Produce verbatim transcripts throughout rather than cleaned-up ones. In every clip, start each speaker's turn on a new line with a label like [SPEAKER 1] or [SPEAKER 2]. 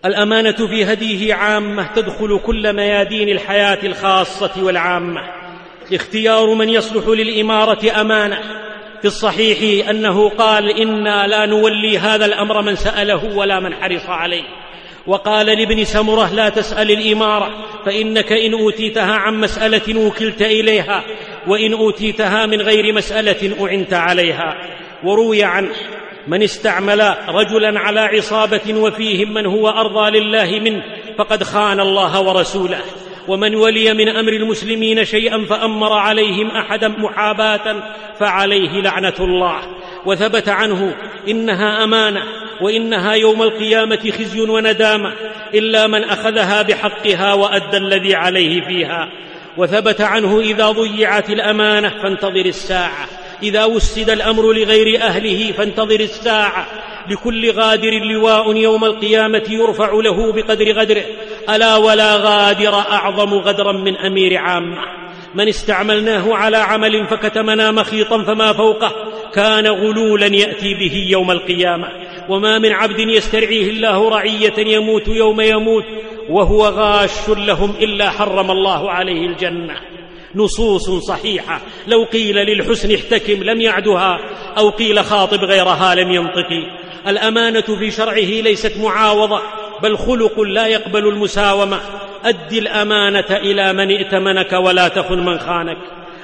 [SPEAKER 1] الأمانة في هديه عامة تدخل كل ميادين الحياة الخاصة والعامة. اختيار من يصلح للإمارة أمانة. في الصحيح أنه قال: إنا لا نولي هذا الأمر من سأله ولا من حرص عليه. وقال لابن سمرة: لا تسأل الإمارة، فإنك إن أوتيتها عن مسألة وكلت إليها، وإن أوتيتها من غير مسألة أعنت عليها. وروي عنه: من استعمل رجلا على عصابة وفيهم من هو أرضى لله منه فقد خان الله ورسوله. ومن ولي من أمر المسلمين شيئا فأمر عليهم أحدا محاباة فعليه لعنة الله. وثبت عنه: إنها أمانة، وإنها يوم القيامة خزي وندامة، إلا من أخذها بحقها وأدى الذي عليه فيها. وثبت عنه: إذا ضيعت الأمانة فانتظر الساعة، إذا وسد الأمر لغير أهله فانتظر الساعة. لكل غادر لواء يوم القيامة يرفع له بقدر غدره، ألا ولا غادر أعظم غدرا من أمير عامة. من استعملناه على عمل فكتمنا مخيطا فما فوقه كان غلولا يأتي به يوم القيامة. وما من عبد يسترعيه الله رعية يموت يوم يموت وهو غاش لهم إلا حرم الله عليه الجنة. نصوص صحيحة، لو قيل للحسن احتكم لم يعدها، أو قيل خاطب غيرها لم ينطق. الأمانة في شرعه ليست معاوضة، بل خلق لا يقبل المساومة. أد الأمانة إلى من ائتمنك ولا تخن من خانك.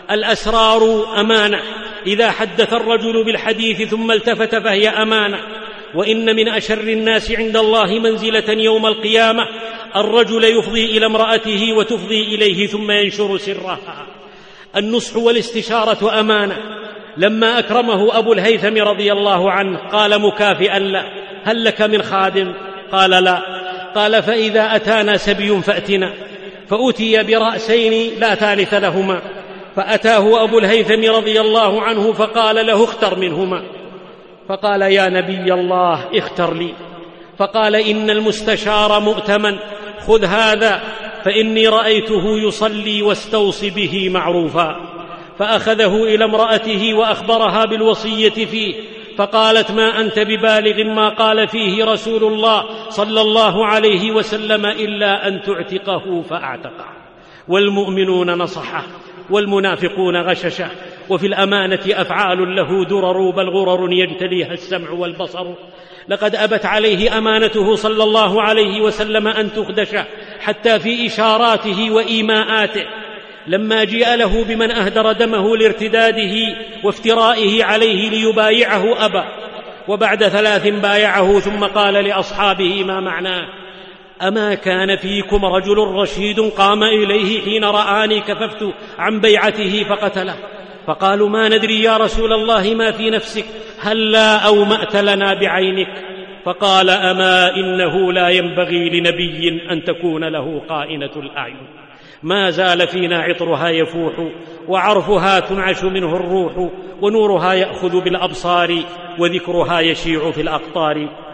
[SPEAKER 1] الأسرار أمانة، إذا حدث الرجل بالحديث ثم التفت فهي أمانة. وإن من أشر الناس عند الله منزلة يوم القيامة الرجل يفضي إلى امرأته وتفضي إليه ثم ينشر سرها. النصح والاستشارة أمانة. لما أكرمه أبو الهيثم رضي الله عنه قال مكافئا له: هل لك من خادم؟ قال: لا. قال: فإذا أتانا سبي فأتنا. فأتي برأسين لا ثالث لهما، فأتاه أبو الهيثم رضي الله عنه فقال له: اختر منهما. فقال: يا نبي الله اختر لي. فقال: إن المستشار مؤتمن، خذ هذا فإني رأيته يصلي واستوص به معروفا. فأخذه إلى امرأته وأخبرها بالوصية فيه، فقالت: ما أنت ببالغ ما قال فيه رسول الله صلى الله عليه وسلم إلا أن تعتقه فأعتقه. والمؤمنون نصحه، والمنافقون غششه. وفي الأمانة أفعال له درر، بل غرر يجتليها السمع والبصر. لقد أبت عليه أمانته صلى الله عليه وسلم أن تخدشه، حتى في إشاراته وإيماءاته. لما جاء له بمن أهدر دمه لارتداده وافترائه عليه ليبايعه أبى، وبعد ثلاث بايعه ثم قال لأصحابه: ما معناه؟ أما كان فيكم رجل رشيد قام إليه حين رآني كففت عن بيعته فقتله؟ فقالوا: ما ندري يا رسول الله ما في نفسك، هلا أومأت لنا بعينك؟ فقال: أما إنه لا ينبغي لنبي أن تكون له قائنة الأعين. ما زال فينا عطرها يفوح، وعرفها تنعش منه الروح، ونورها يأخذ بالأبصار، وذكرها يشيع في الأقطار.